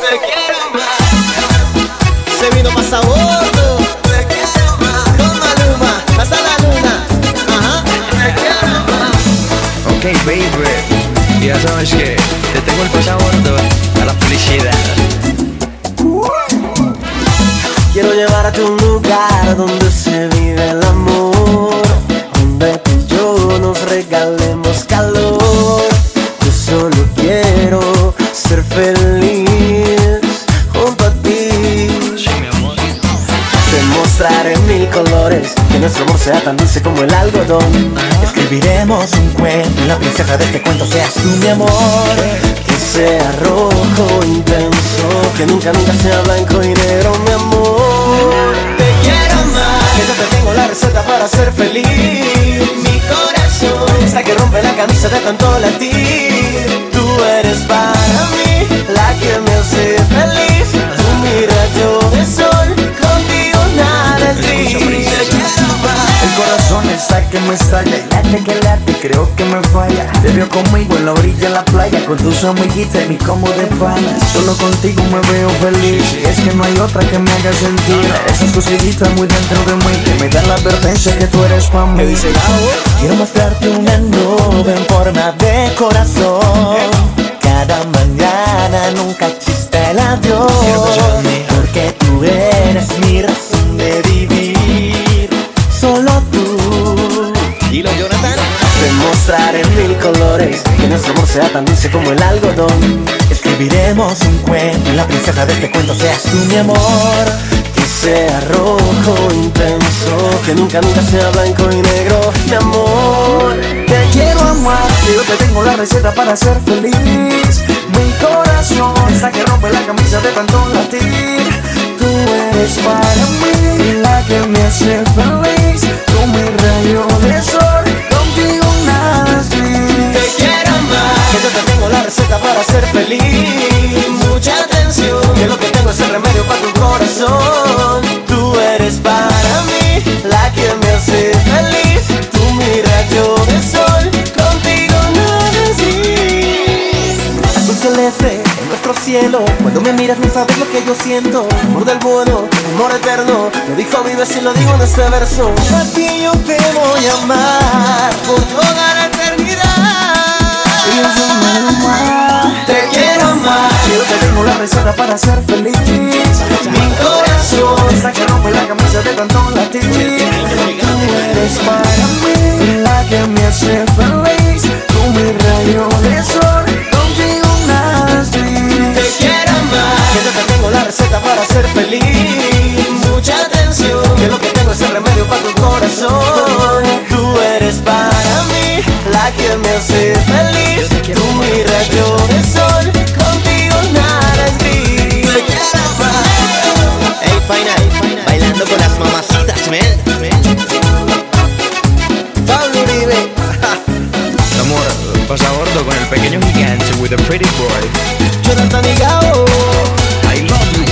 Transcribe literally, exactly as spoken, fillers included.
Te quiero más. Se vino pa' Sabordo. Te quiero más. Con Maluma, hasta la luna. Ajá. Te quiero más. Ok, baby, ya sabes que te tengo el pasabordo a la felicidad. Quiero llevarte a un lugar donde se vive el amor, donde tú y yo nos regalemos calor. Yo solo quiero ser feliz junto a ti. Sí, mi amor. Te mostraré mil colores, que nuestro amor sea tan dulce como el algodón. Escribiremos un cuento y la princesa de este cuento seas tú, mi amor. Que sea rojo intenso, que nunca, nunca sea blanco y negro, mi amor. Te quiero más, que yo te tengo la receta para ser feliz. Mi corazón está que rompe la camisa de tanto latir. Tú eres para mí la que me hace feliz. Tú mi rayo de sol, contigo nada es gris. El corazón está que me estalla, late que late, creo que me falla. Te veo conmigo en la orilla de la playa, con tus amiguitas y mi como de panas. Solo contigo me veo feliz, y es que no hay otra que me haga sentir esas cositas muy dentro de mí, que me dan la advertencia que tú eres pa' mí. Quiero mostrarte una nube en forma de corazón. Cada mañana nunca existe el adiós, porque tú eres mi razón de vivir. Solo tú. Dilo, Jonathan. Te mostraré mil colores, que nuestro amor sea tan dulce como el algodón. Escribiremos un cuento y la princesa de este cuento seas tú, mi amor. Que sea rojo intenso, que nunca, nunca sea blanco y negro, mi amor. Te quiero amar, que yo te tengo la receta para ser feliz. Mi corazón está que rompe la camisa de tanto latir. Tú eres para mí la que me hace feliz. Tú mi rayo de sol, contigo nada es gris. Te quiero más, que yo te tengo la receta para ser feliz. Mucha atención, que lo que tengo es el remedio para tu corazón. Tú eres para mí la que me hace feliz. Tú mi rayo de sol, contigo nada es gris. Azul celeste en nuestro cielo, cuando me miras no sabes lo que yo siento. Amor del bueno, amor eterno, lo dijo Vives y lo digo en este verso. A ti yo te voy a amar por toda la eternidad. Te quiero más, yo te tengo la receta para ser feliz. mi corazón Está que rompe la camisa de tanto latir. Tú eres para mí la que me hace feliz. Tú mi rayo de sol, contigo nada es gris. te quiero más, que yo te tengo la receta para ser feliz. Mucha atención, que lo que tengo es el remedio para tu corazón. Tú eres para mí la que me hace feliz. Tú mi rayo de sol, contigo nada es gris. Te quiero más. Hey, Final, bailando con las mamacitas, man. Pablo Uribe. Amor, pasabordo con el pequeño gigante with a pretty boy. Jonathan y Gao. I love you,